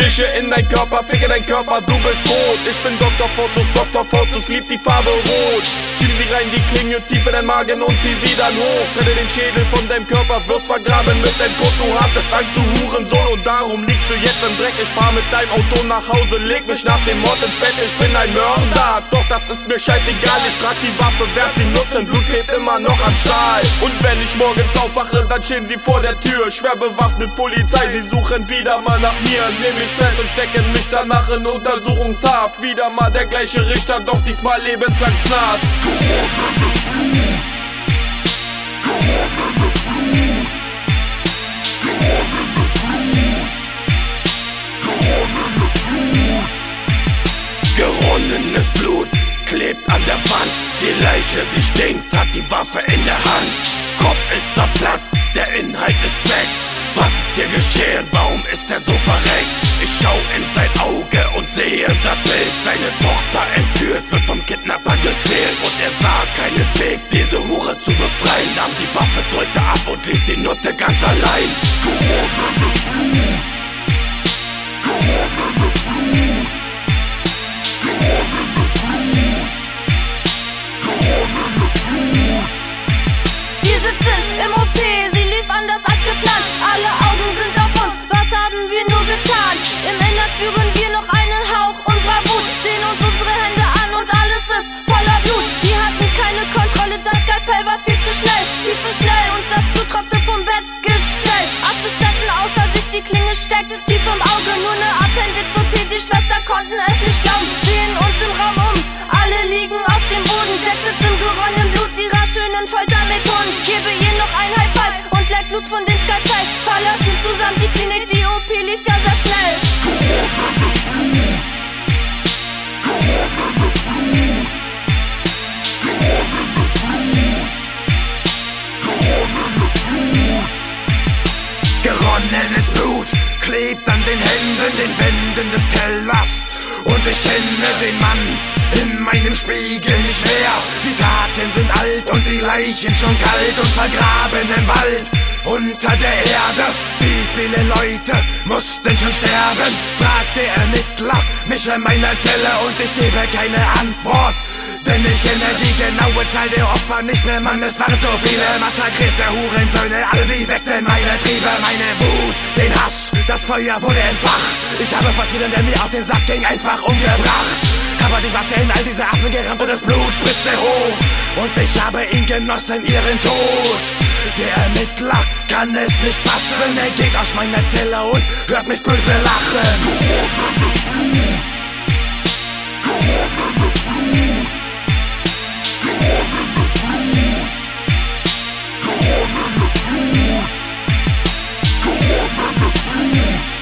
Stiche in dein Körper, ficke dein Körper, du bist tot. Ich bin Dr. Faustus liebt die Farbe rot. Schieb sie rein, die Klinge tief in dein Magen und zieh sie dann hoch. Trenne den Schädel von deinem Körper, wirst vergraben mit deinem Kot. Du hattest Angst, du Hurensohn, und darum liegst du jetzt im Dreck. Ich fahr mit deinem Auto nach Hause, leg mich nach dem Mord ins Bett. Ich bin ein Mörder, doch das ist mir scheißegal. Ich trag die Waffe, werd sie nutzen, Blut klebt immer noch am Stahl. Und wenn ich morgens aufwache, dann stehen sie vor der Tür. Schwer bewaffnet Polizei, sie suchen wieder mal nach mir. Nehm mich fest und stecken mich danach in Untersuchungshaft. Wieder mal der gleiche Richter, doch diesmal lebenslang Knast. Geronnenes Blut, geronnenes Blut, geronnenes Blut, geronnenes Blut. Geronnenes Blut klebt an der Wand. Die Leiche, sie stinkt, hat die Waffe in der Hand. Kopf ist zerplatzt, der Inhalt ist weg. Was ist hier geschehen? Warum ist er so verreckt? Ich schau in sein Auge und sehe das Bild. Seine Tochter entführt, wird vom Kidnapper gequält. Und er sah keinen Weg, diese Hure zu befreien. Nahm die Waffe, drückte ab und ließ die Nutte ganz allein. Geronnenes Blut, geronnenes Blut, geronnenes Blut, geronnenes Blut. Wir sitzen im OP, sie lief anders als geplant. Alle Augen sind auf uns, was haben wir nur getan? Im Innern spüren wir noch einen Hauch unserer Wut. Sehen uns unsere Hände an und alles ist voller Blut. Wir hatten keine Kontrolle, das Skalpell war viel zu schnell und das Blut tropfte vom Bettgestell. Assistenten außer sich, die Klinge steckte tief im Auge. Nur ne Appendix-OP, die Schwester konnten es nicht glauben. Sehen uns im Raum um, alle liegen auf dem Boden. Jack sitzt im geronnenen Blut ihrer schönen Foltermethoden. Gebe ihr noch ein High Five und leck Blut von dem Skalpell. Verlassen zusammen die Klinik, die OP lief ja sehr schnell. Geronnenes Blut, geronnenes Blut, geronnenes Blut, geronnenes Blut. Geronnenes Blut klebt an den Händen, den Wänden des Kellers. Und ich kenne den Mann in meinem Spiegel nicht mehr. Die Taten sind alt und die Leichen schon kalt und vergraben im Wald unter der Erde. Wie viele Leute mussten schon sterben? Fragt der Ermittler mich in meiner Zelle und ich gebe keine Antwort. Denn ich kenne die genaue Zahl der Opfer nicht mehr, Mann, es waren so viele massakrierte Hurensöhne. Alle sie weckten meine Triebe, meine Wut, den Hass, das Feuer wurde entfacht. Ich habe fast jeden, der mir auf den Sack ging, einfach umgebracht. Aber die Waffe in all diese Affen gerammt und das Blut spritzte hoch. Und ich habe ihn genossen, ihren Tod. Der Ermittler kann es nicht fassen, er geht aus meiner Zelle und hört mich böse lachen. Geronnenes Blut, geronnenes Blut, geronnenes Blut, geronnenes Blut, geronnenes Blut.